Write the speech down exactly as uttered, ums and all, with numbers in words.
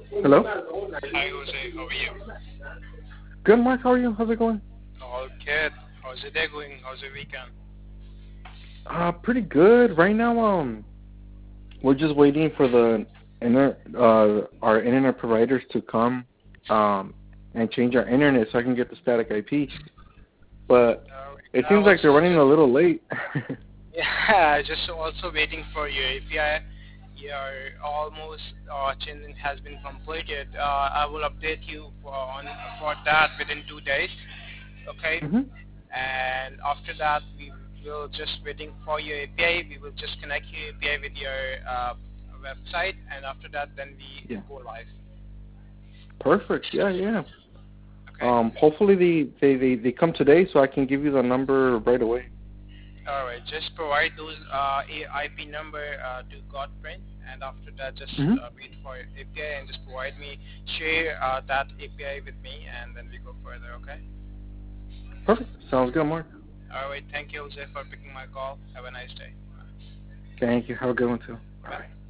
Hello? Hi Jose, how are you? Good, Mark. How are you? How's it going? All good. How's your day going? How's your weekend? Uh, pretty good. Right now, um, we're just waiting for the inter uh our internet providers to come um and change our internet so I can get the static I P. But Uh, it I seems like they're also running a just little late. yeah, just also waiting for your A P I. Your almost uh, changing has been completed. Uh, I will update you for, on for that within two days. Okay, hmm and after that we will just waiting for your A P I. We will just connect your A P I with your uh, website, and after that then we Yeah. go live. Perfect. Yeah, yeah. Okay. Um, hopefully they, they, they, they come today so I can give you the number right away. All right, just provide those uh, I P number uh, to Godprint, and after that, just hmm uh, wait for A P I and just provide me, share uh, that A P I with me, and then we go further. Okay. Perfect. Sounds good, Mark. All right. Thank you, Jose, for picking my call. Have a nice day. Thank you. Have a good one too. Bye. Bye.